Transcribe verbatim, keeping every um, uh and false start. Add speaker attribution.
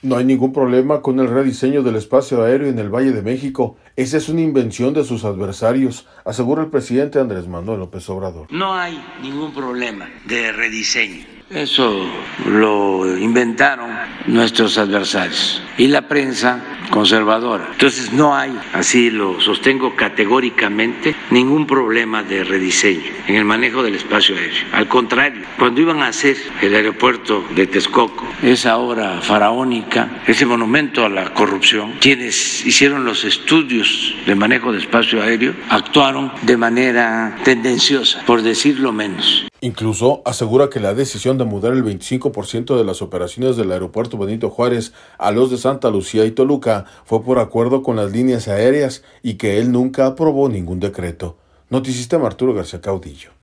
Speaker 1: No hay ningún problema con el rediseño del espacio aéreo en el Valle de México. Esa es una invención de sus adversarios, asegura el presidente Andrés Manuel López Obrador.
Speaker 2: No hay ningún problema de rediseño. Eso lo inventaron nuestros adversarios y la prensa conservadora. Entonces no hay, así lo sostengo categóricamente, ningún problema de rediseño en el manejo del espacio aéreo. Al contrario, cuando iban a hacer el aeropuerto de Texcoco, esa obra faraónica, ese monumento a la corrupción, quienes hicieron los estudios de manejo de espacio aéreo actuaron de manera tendenciosa, por decirlo menos.
Speaker 1: Incluso asegura que la decisión de mudar el veinticinco por ciento de las operaciones del aeropuerto Benito Juárez a los de Santa Lucía y Toluca fue por acuerdo con las líneas aéreas y que él nunca aprobó ningún decreto. Noticistema Arturo García Caudillo.